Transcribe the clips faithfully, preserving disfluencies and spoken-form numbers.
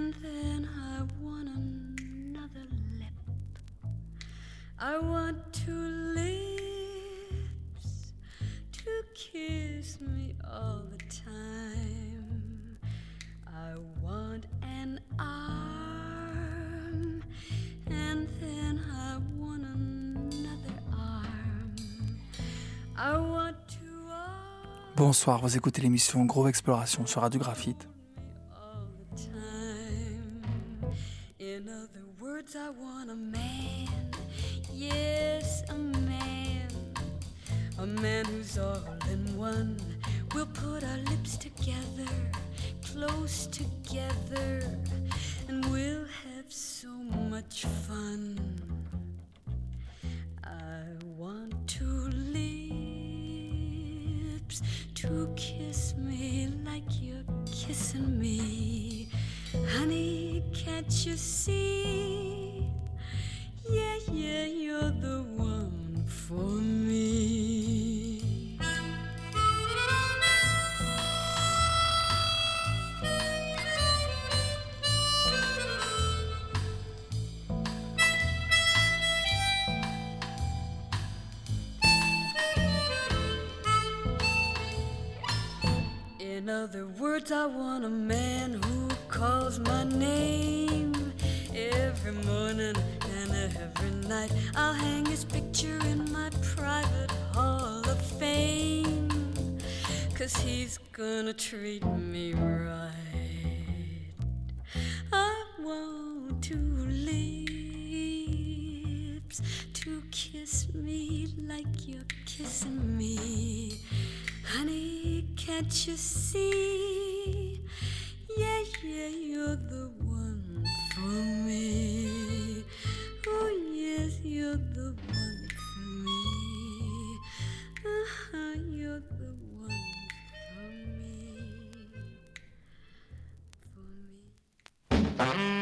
And then I want another lip. I want two lips to kiss me all the time. I want an arm, and then I want another arm. I want two arms. Bonsoir, vous écoutez l'émission Groove Exploration sur Radio Graphite. In other words, I want a man, yes, a man, a man who's all in one. We'll put our lips together, close together, and we'll have so much fun. I want two lips to kiss me like you're kissing me. Honey, can't you see? Yeah, yeah, you're the one for me. In other words, I want a man who calls my name every morning and every night. I'll hang his picture in my private hall of fame, 'cause he's gonna treat me right. I want two lips to kiss me like you're kissing me. Honey, can't you see? Yeah, yeah, you're the one for me. Oh, yes, you're the one for me. Uh-huh, you're the one for me. For me.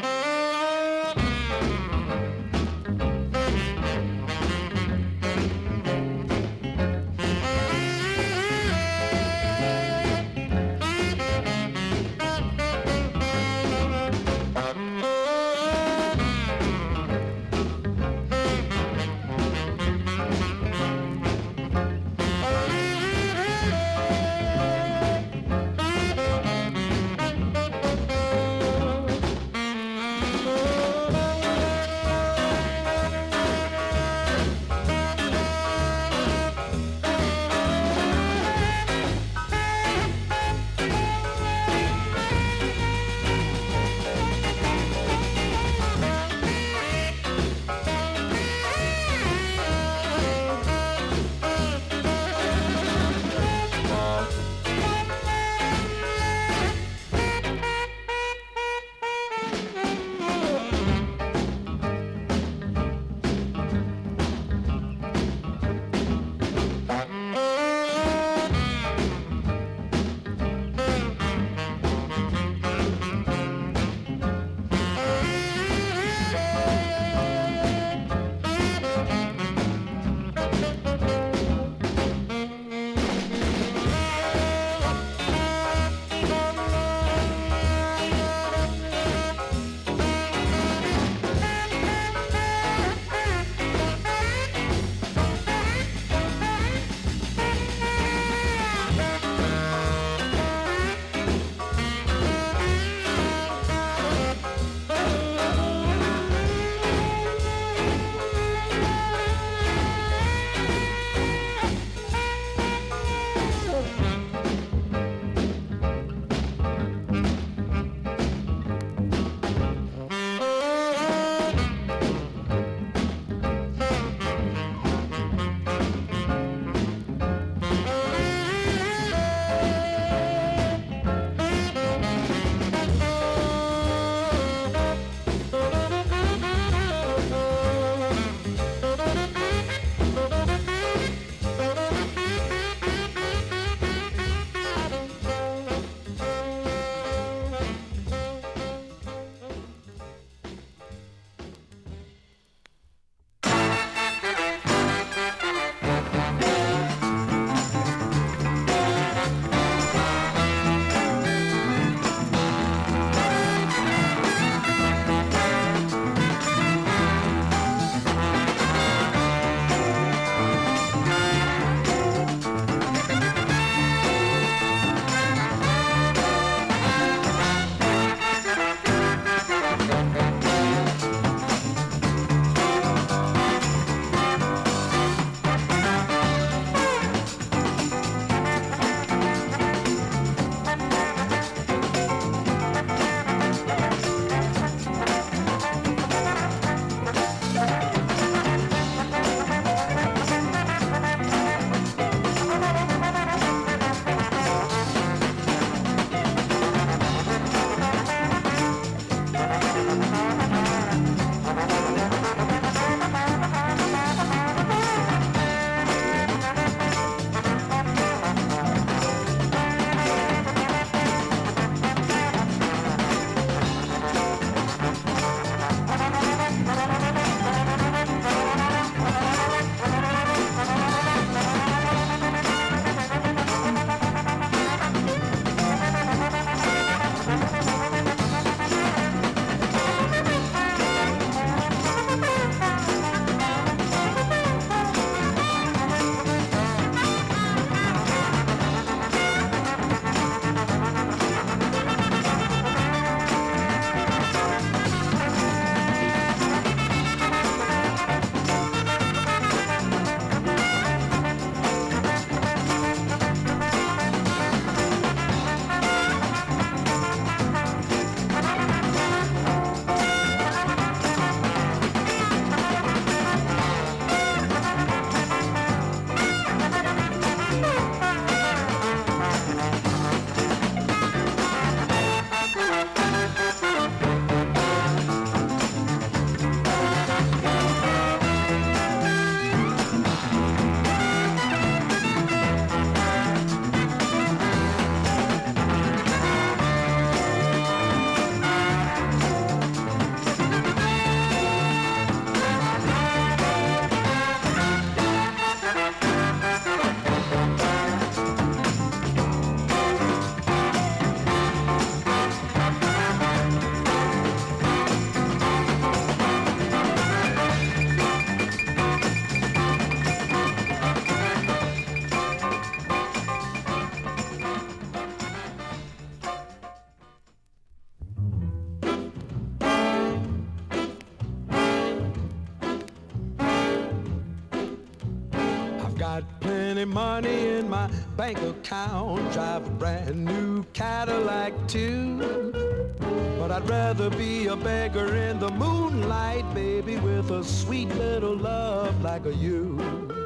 got plenty money in my bank account, drive a brand new Cadillac too. But I'd rather be a beggar in the moonlight, baby, with a sweet little love like a you.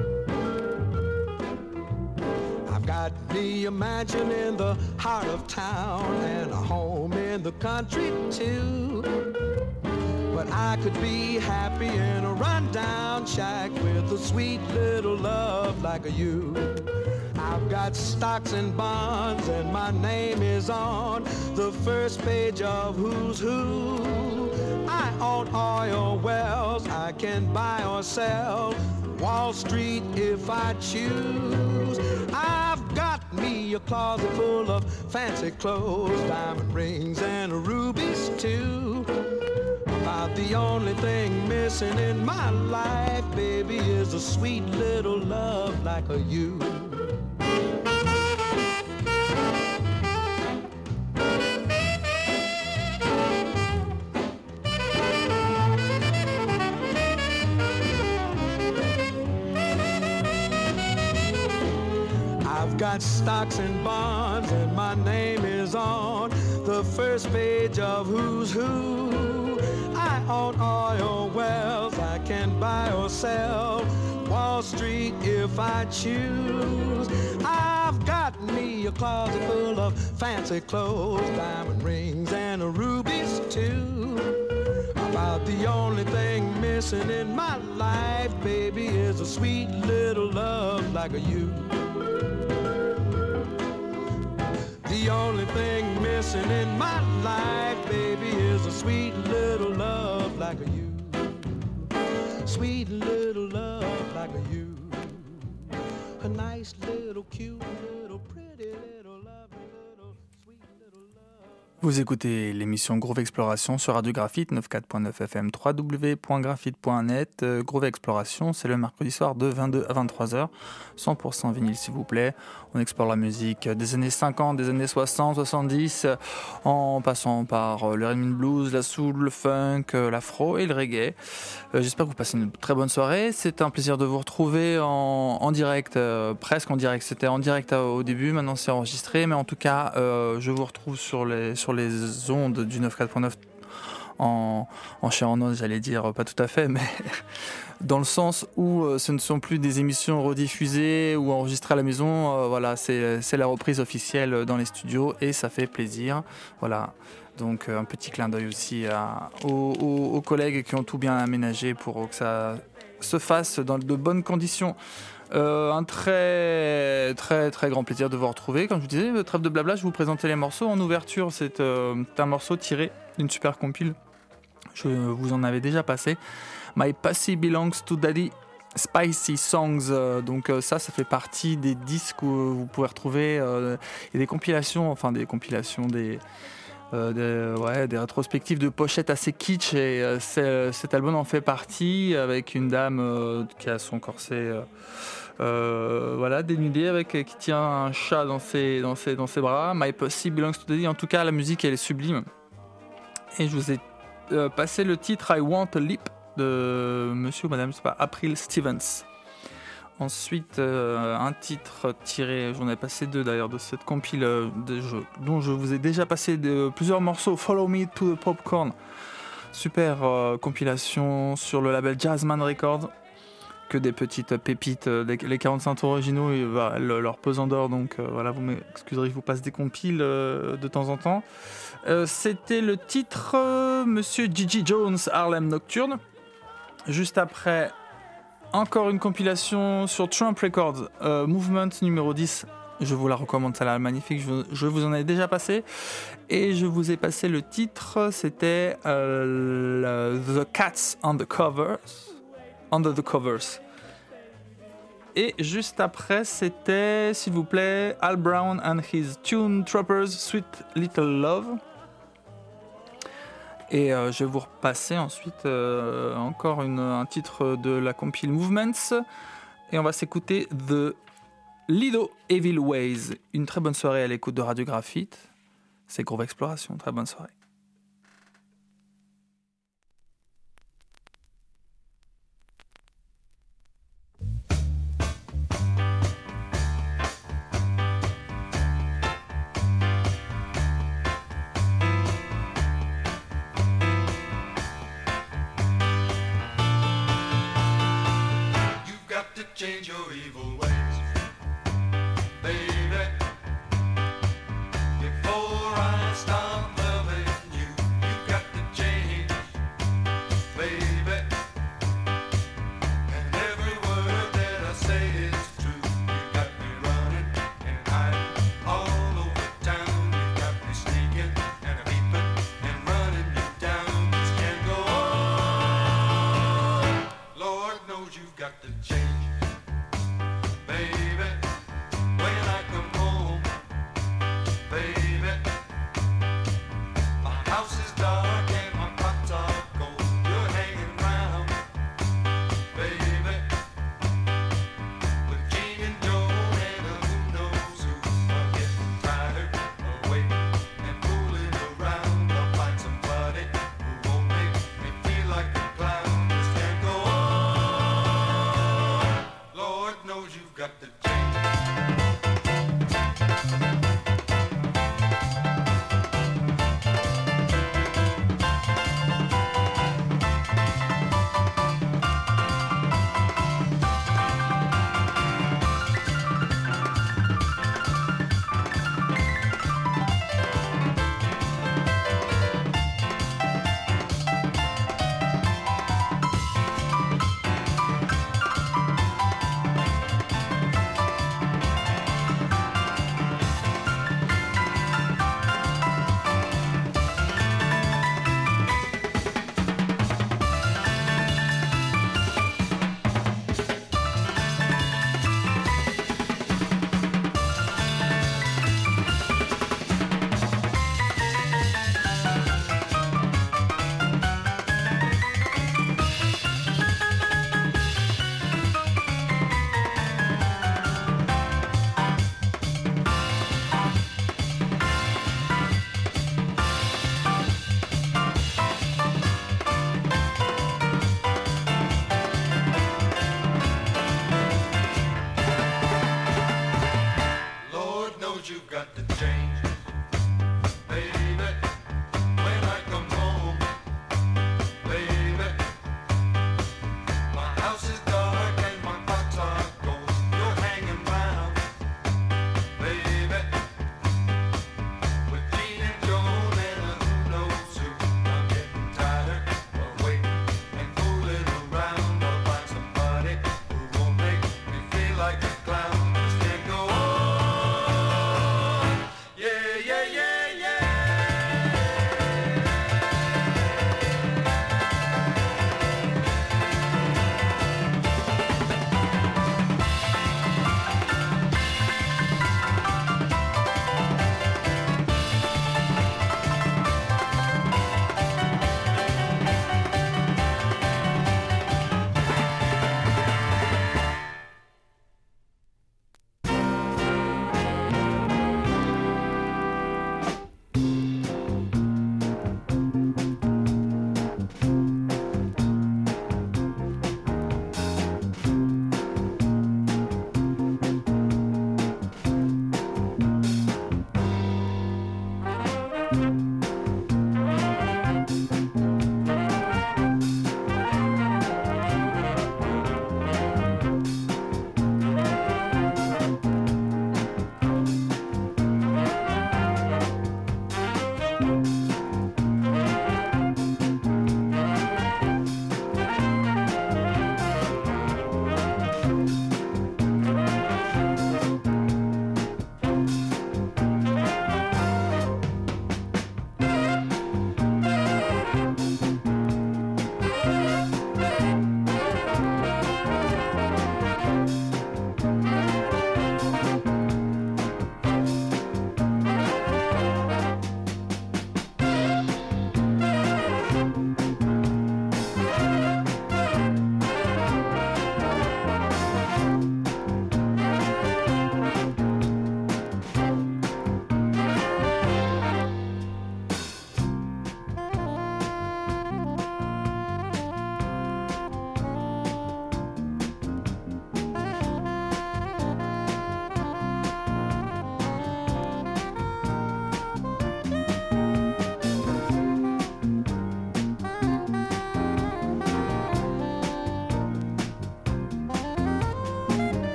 I've got me a mansion in the heart of town and a home in the country too. But I could be happy in a rundown shack with a sweet little love like a you. I've got stocks and bonds and my name is on the first page of Who's Who. I own oil wells, I can buy or sell Wall Street if I choose. I've got me a closet full of fancy clothes, diamond rings and rubies too. About the only thing missing in my life, baby, is a sweet little love like a you. I've got stocks and bonds and my name is on the first page of Who's Who. I own oil wells, I can buy or sell Wall Street if I choose. I've got me a closet full of fancy clothes, diamond rings and rubies too. About the only thing missing in my life, baby, is a sweet little love like a you. The only thing missing in my life, baby, is a sweet little love like a you. Sweet little love like a you. A nice little cute little pretty little lovely little sweet little love. Vous écoutez l'émission Groove Exploration sur Radio Graphite quatre-vingt-quatorze point neuf F M, w w w point graphite point net. Euh, Groove Exploration, c'est le mercredi soir de vingt-deux à vingt-trois heures. cent pour cent vinyle s'il vous plaît. On explore la musique des années cinquante, des années soixante, soixante-dix, en passant par le rhythm and blues, la soul, le funk, l'afro et le reggae. Euh, j'espère que vous passez une très bonne soirée. C'est un plaisir de vous retrouver en, en direct, euh, presque en direct. C'était en direct au début, maintenant c'est enregistré, mais en tout cas, euh, je vous retrouve sur les, sur les ondes du quatre-vingt-quatorze point neuf en, en chair en os, j'allais dire, pas tout à fait, mais dans le sens où euh, ce ne sont plus des émissions rediffusées ou enregistrées à la maison. Euh, voilà, c'est, c'est la reprise officielle dans les studios et ça fait plaisir. Voilà. Donc un petit clin d'œil aussi à, aux, aux, aux collègues qui ont tout bien aménagé pour que ça se fasse dans de bonnes conditions. Euh, un très très très grand plaisir de vous retrouver. Comme je vous disais, trêve de blabla, je vais vous présenter les morceaux. En ouverture, c'est euh, un morceau tiré d'une super compile. Je vous en avais déjà passé. My Pussy Belongs to Daddy. Spicy Songs, euh, donc euh, ça, ça fait partie des disques où vous pouvez retrouver euh, et des compilations, enfin des compilations, des, euh, des, ouais, des rétrospectives de pochettes assez kitsch et euh, c'est, cet album en fait partie avec une dame euh, qui a son corset euh, euh, voilà, dénudé avec qui tient un chat dans ses, dans ses, dans ses bras. My Pussy Belongs to Daddy. En tout cas, la musique elle est sublime et je vous ai euh, passé le titre I Want a Lip de monsieur ou madame, c'est pas April Stevens. Ensuite, euh, un titre tiré, j'en ai passé deux d'ailleurs, de cette compile de jeux, dont je vous ai déjà passé de, plusieurs morceaux. Follow Me to the Popcorn, super euh, compilation sur le label Jazzman Records, que des petites pépites, les, les quarante-cinq tours originaux, et, bah, le, leur pesant d'or, donc euh, voilà, vous m'excuserez, je vous passe des compiles euh, de temps en temps. Euh, c'était le titre euh, Monsieur Gigi Jones, Harlem Nocturne. Juste après, encore une compilation sur Trump Records, euh, Movement numéro dix. Je vous la recommande, celle-là, magnifique. Je, je vous en ai déjà passé. Et je vous ai passé le titre, c'était euh, le, The Cats on the Covers. Under the Covers. Et juste après, c'était, s'il vous plaît, Al Brown and his Tune Troopers, Sweet Little Love. Et euh, je vais vous repasser ensuite euh, encore une, un titre de la compile Movements. Et on va s'écouter The Lido Evil Ways. Une très bonne soirée à l'écoute de Radio Graphite. C'est Groove Exploration. Très bonne soirée. change your evil ways, baby. Before I stop loving you, you got to change, baby. And every word that I say is true. You got me running and hiding all over town. You got me sneaking and peeping and running you down. This can't go on. Lord knows you've got to change.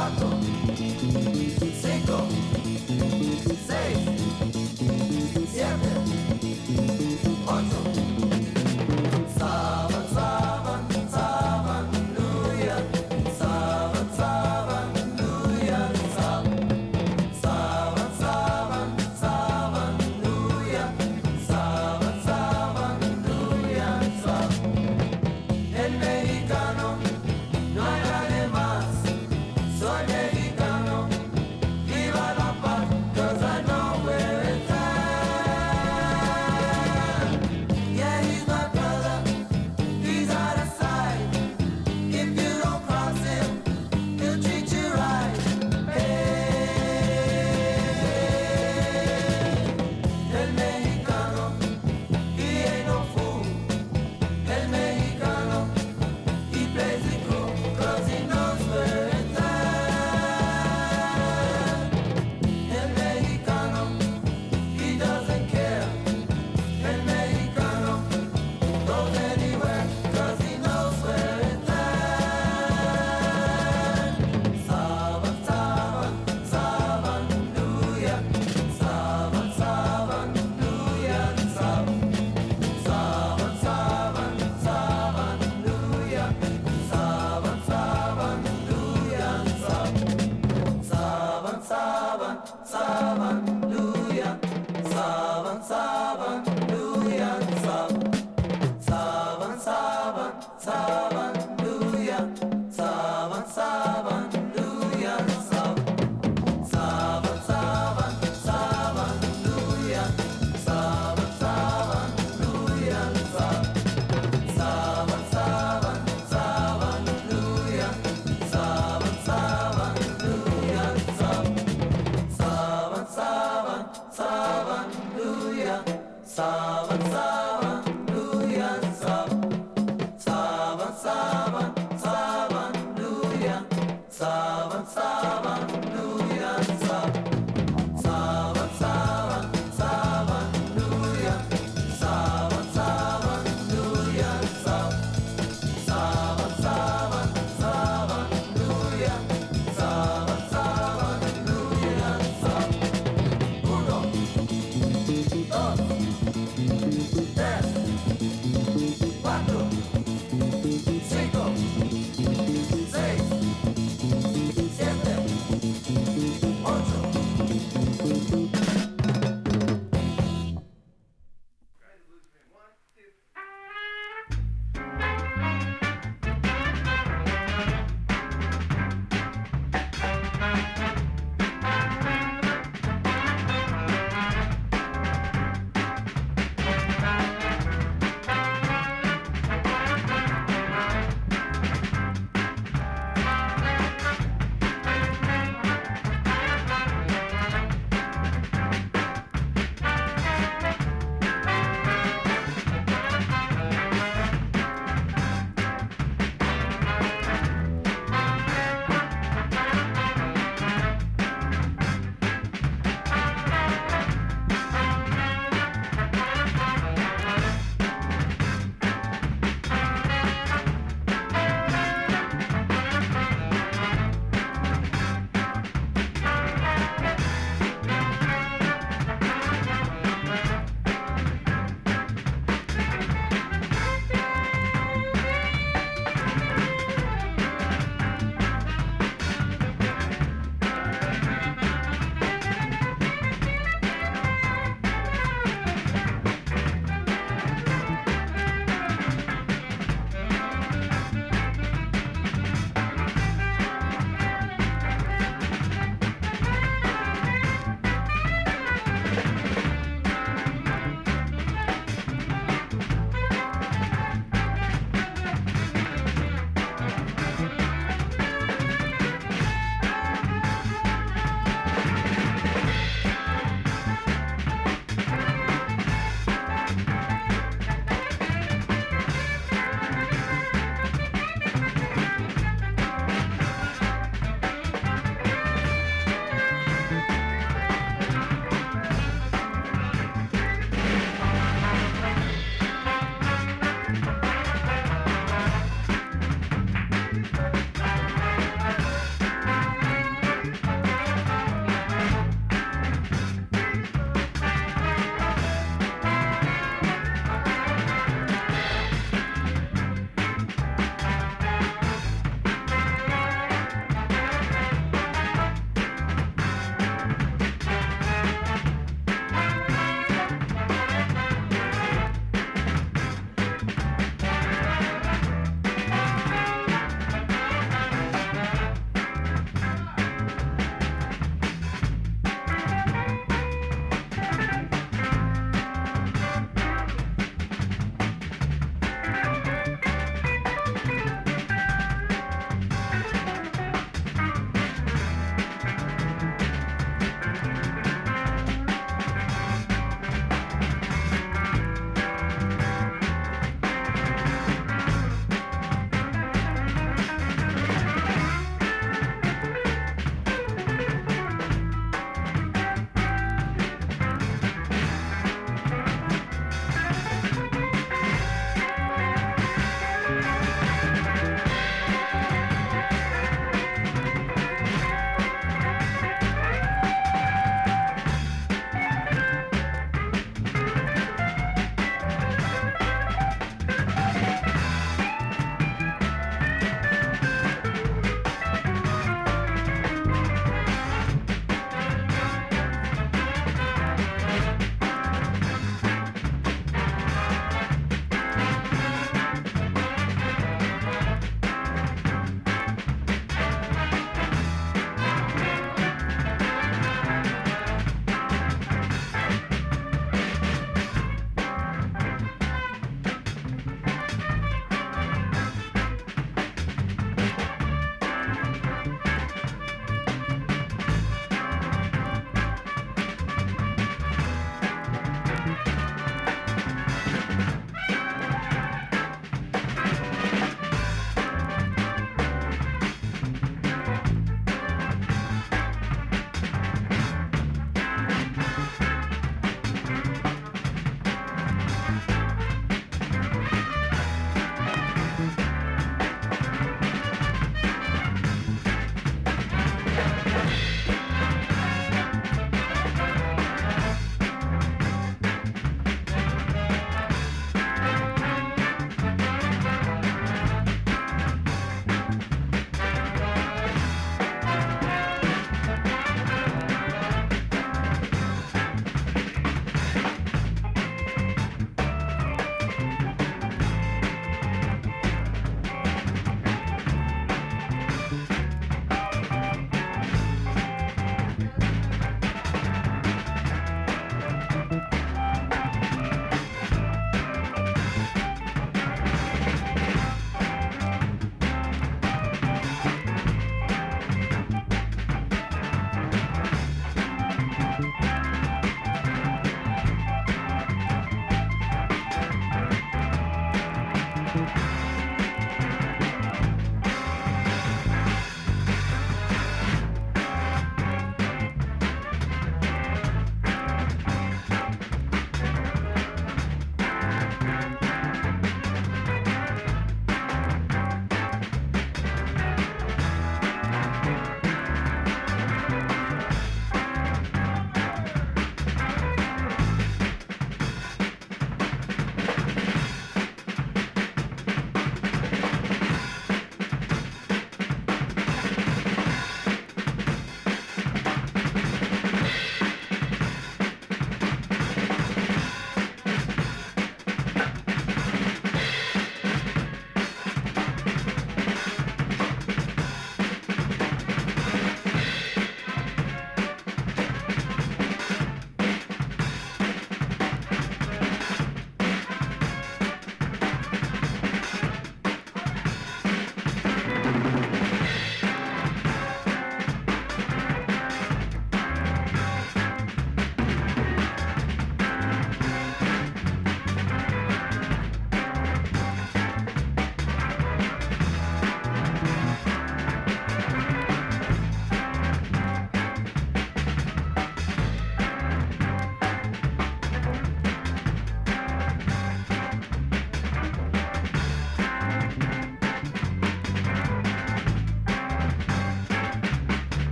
Savan,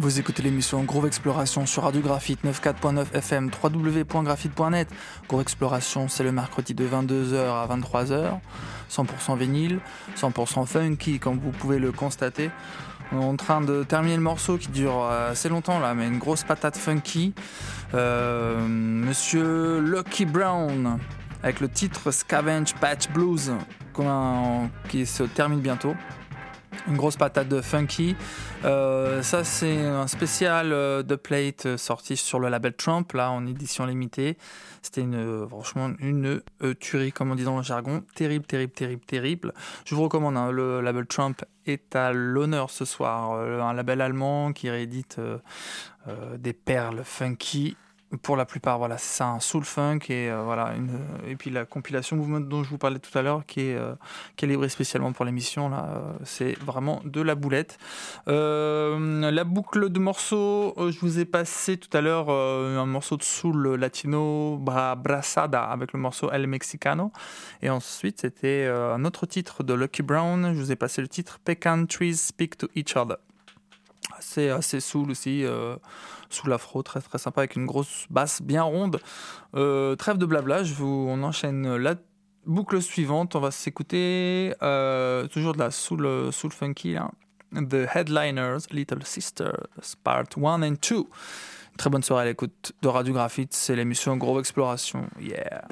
Vous écoutez l'émission Groove Exploration sur Radio Graphite neuf quatre point neuf F M, w w w point graphite point net. Groove Exploration, c'est le mercredi de vingt-deux heures à vingt-trois heures. cent pour cent vinyle, cent pour cent funky, comme vous pouvez le constater. On est en train de terminer le morceau qui dure assez longtemps là, mais une grosse patate funky. Euh, Monsieur Lucky Brown, avec le titre Scavenge Patch Blues, qui se termine bientôt. Une grosse patate de funky. Euh, ça, c'est un spécial euh, de plate euh, sorti sur le label Trump, là, en édition limitée. C'était une, euh, franchement une euh, tuerie, comme on dit dans le jargon. Terrible, terrible, terrible, terrible. Je vous recommande, hein, le label Trump est à l'honneur ce soir. Euh, un label allemand qui réédite euh, euh, des perles funky. Pour la plupart, voilà, c'est ça, un soul funk et euh, voilà, une, et puis la compilation Movement dont je vous parlais tout à l'heure, qui est euh, calibrée spécialement pour l'émission, là, euh, c'est vraiment de la boulette. Euh, la boucle de morceaux, euh, je vous ai passé tout à l'heure euh, un morceau de soul latino, Bra Brasada, avec le morceau El Mexicano, et ensuite c'était euh, un autre titre de Lucky Brown. Je vous ai passé le titre Pecan Trees Speak to Each Other. C'est assez soul aussi, euh, soul afro, très très sympa, avec une grosse basse bien ronde. Euh, trêve de blabla, je vous, on enchaîne la boucle suivante. On va s'écouter euh, toujours de la soul, soul funky, là. The Headliners, Little Sisters, Part one and two. Très bonne soirée à l'écoute de Radio Graphite, c'est l'émission Groove Exploration. Yeah!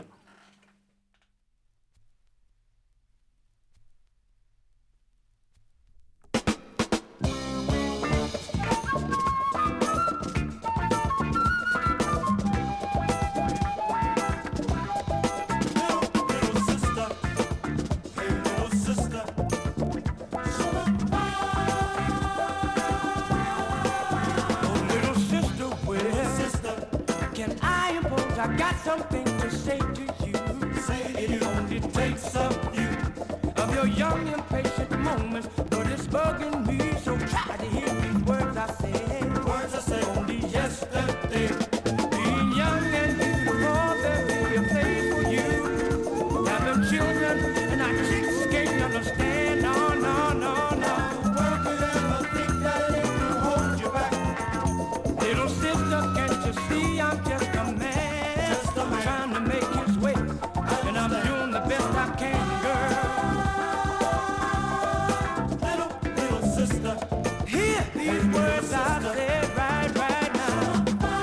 I got something to say to you. Say it, it only takes of you, of your young impatient moments, but it's bugging me. So try to hear these words I say. Words I say only yesterday. Being young and beautiful, there may be a place for you. Having children and our chicks can't understand. No, no, no, no. Where could ever think that it could hold you back? Little sister, can't you see I'm just a man? Trying to make his way, and I'm doing the best I can, girl. Little, little sister, hear these words I said right, right now.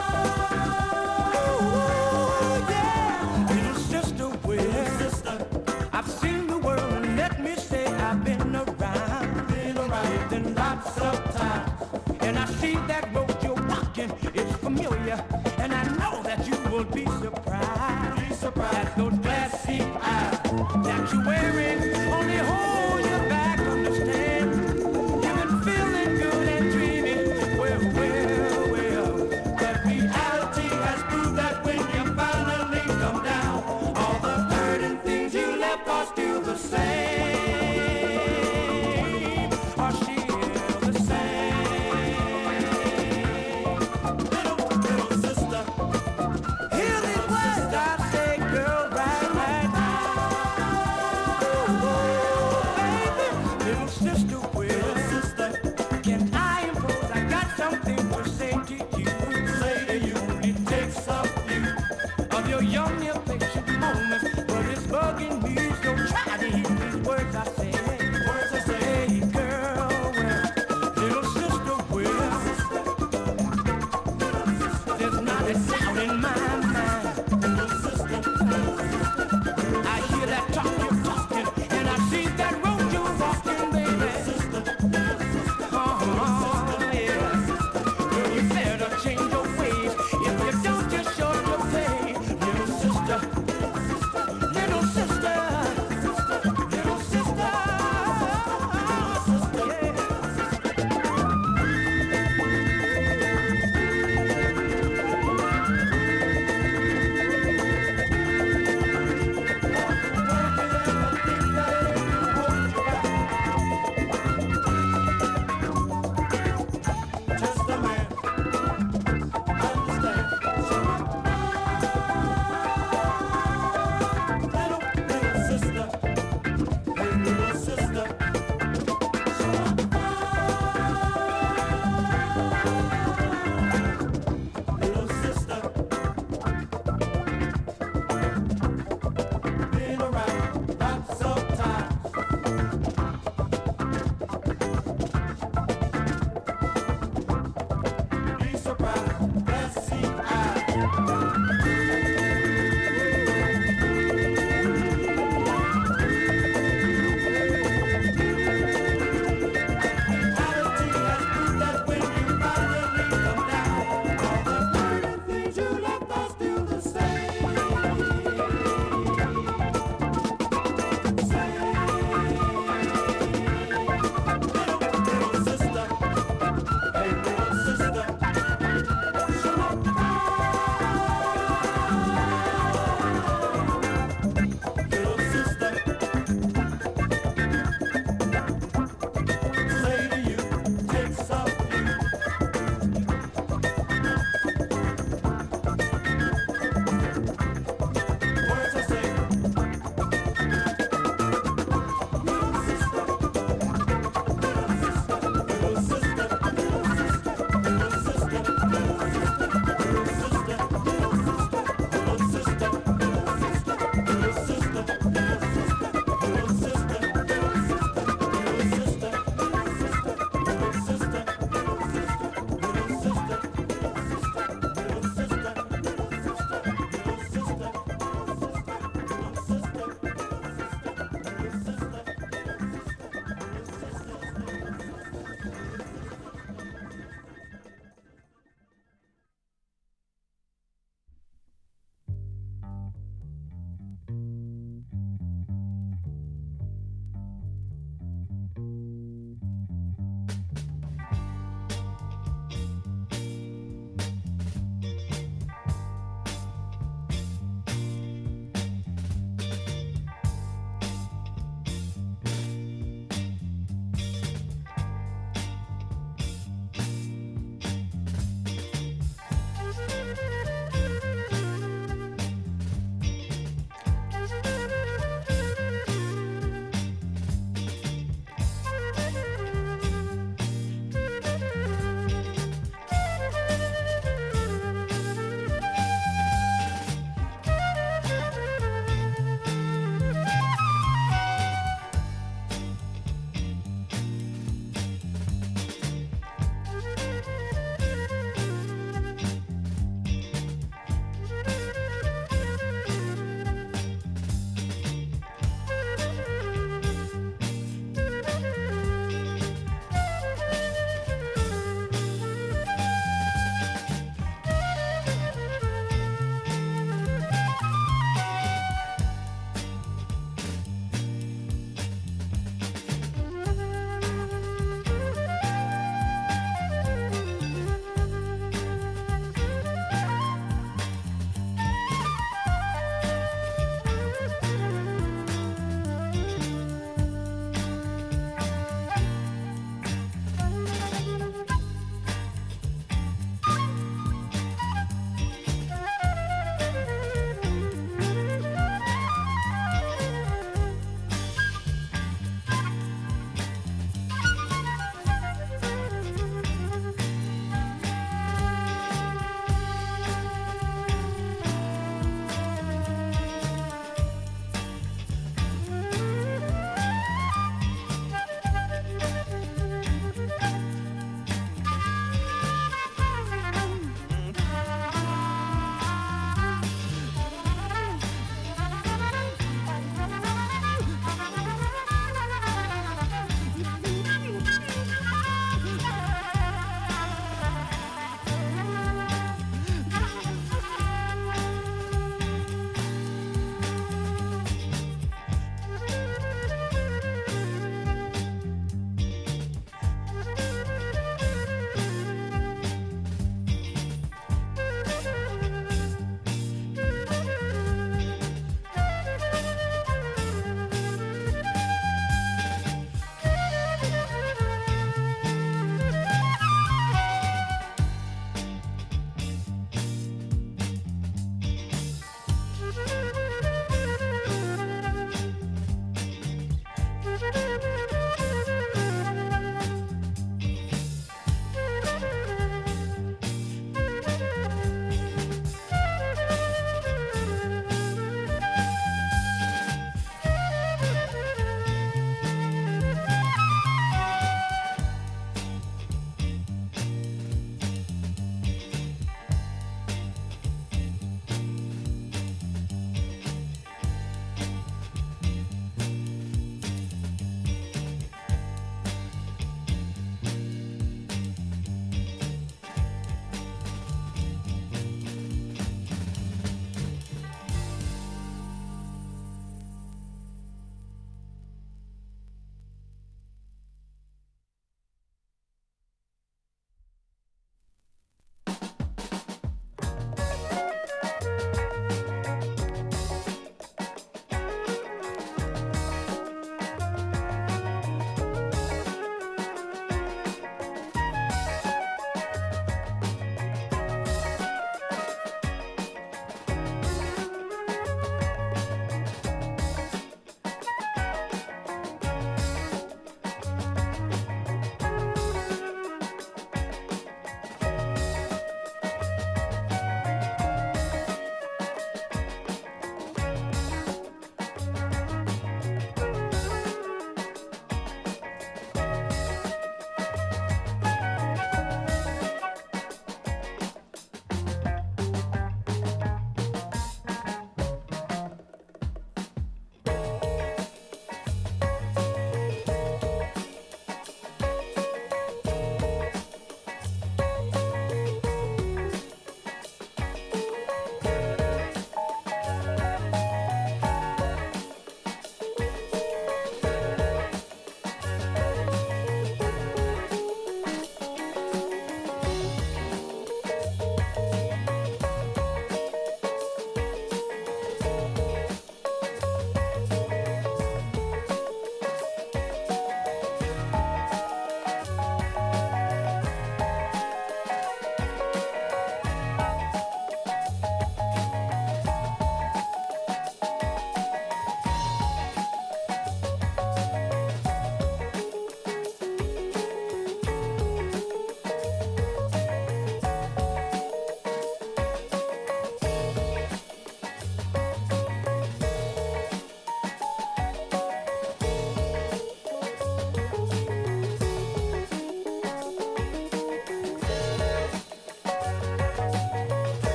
Ooh, yeah, little sister, well, sister, I've seen the world, and let me say I've been around, been around, lived lots of time, and I see that road you're walking, it's familiar, and I know that you will be surprised. That those glassy eyes that you're wearing only hold you back, understand? You've been feeling good and dreaming, well, well, well. But reality has proved that when you finally come down, all the hurting things you left are still the same. Are still the same. Little, little sister, hear these words I say, girl, right, right now.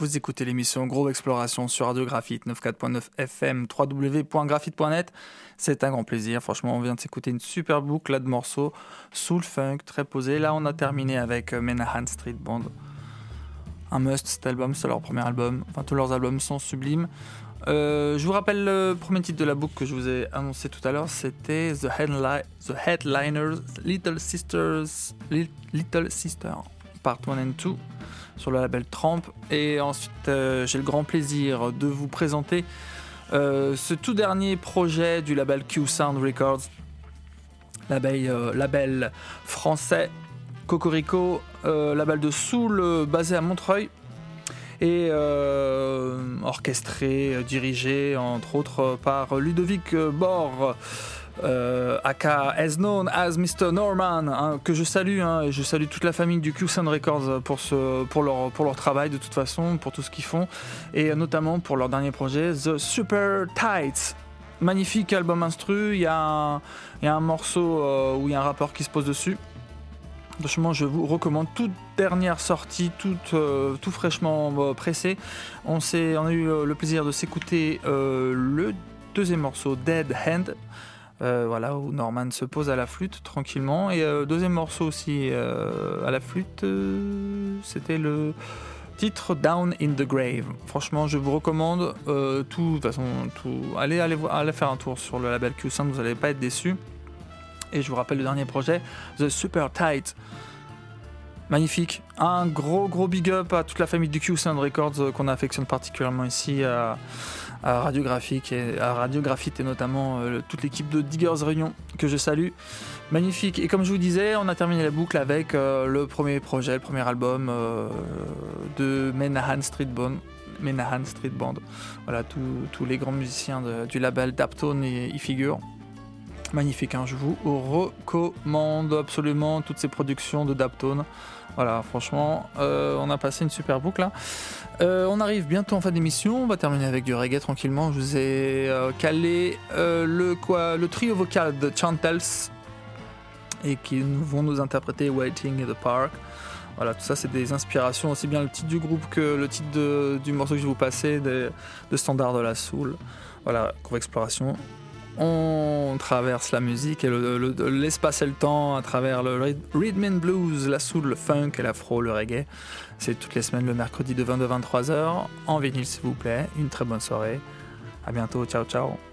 Vous écoutez l'émission Groove Exploration sur Radio Graphite neuf cent quatre point neuf F M, w w w point graphite point net. C'est un grand plaisir. Franchement, on vient de s'écouter une super boucle là, de morceaux soul funk, très posé. Là, on a terminé avec Menahan Street Band. Un must, cet album, c'est leur premier album. Enfin, tous leurs albums sont sublimes. Euh, je vous rappelle le premier titre de la boucle que je vous ai annoncé tout à l'heure, c'était The, Headli- The Headliners Little Sisters Little Sister Part un and deux sur le label Tramp. Et ensuite euh, j'ai le grand plaisir de vous présenter euh, ce tout dernier projet du label Q Sound Records, label, euh, label français Cocorico, euh, label de soul euh, basé à Montreuil et euh, orchestré, euh, dirigé entre autres par Ludovic Bord, euh, aka as known as mister Norman, hein, que je salue, hein, et je salue toute la famille du Q Sound Records pour, ce, pour, leur, pour leur travail de toute façon, pour tout ce qu'ils font, et notamment pour leur dernier projet, The Super Tights. Magnifique album instru, il y, y a un morceau euh, où il y a un rappeur qui se pose dessus. Franchement, je vous recommande toute dernière sortie, toute, euh, tout fraîchement euh, pressé. On, s'est, on a eu euh, le plaisir de s'écouter euh, le deuxième morceau, Dead Hand, euh, voilà, où Norman se pose à la flûte tranquillement. Et euh, deuxième morceau aussi euh, à la flûte, euh, c'était le titre Down in the Grave. Franchement, je vous recommande euh, tout, de toute façon, tout. Allez, allez, allez faire un tour sur le label Q Sound, vous n'allez pas être déçus. Et je vous rappelle le dernier projet, The Super Tight. Magnifique. Un gros gros big up à toute la famille du Q Sound Records euh, qu'on affectionne particulièrement ici à, à Radio Graphique et à Radio Graphite et notamment euh, toute l'équipe de Diggers Réunion que je salue. Magnifique. Et comme je vous disais, on a terminé la boucle avec euh, le premier projet, le premier album euh, de Menahan Street Band. Menahan Street Band. Voilà, tous les grands musiciens de, du label Daptone y, y figurent. Magnifique, hein, je vous recommande absolument toutes ces productions de Daptone. Voilà, franchement, euh, on a passé une super boucle là. Euh, on arrive bientôt en fin d'émission, on va terminer avec du reggae tranquillement. Je vous ai euh, calé euh, le, quoi, le trio vocal de Chantels et qui vont nous interpréter Waiting in the Park. Voilà, tout ça c'est des inspirations, aussi bien le titre du groupe que le titre de, du morceau que je vais vous passer, de, de standard de la soul. Voilà, Groove Exploration. On traverse la musique et le, le, l'espace et le temps à travers le rhythm and blues, la soul, le funk et l'afro, le reggae. C'est toutes les semaines le mercredi de vingt-deux à vingt-trois heures en vinyle s'il vous plaît. Une très bonne soirée. À bientôt. Ciao ciao.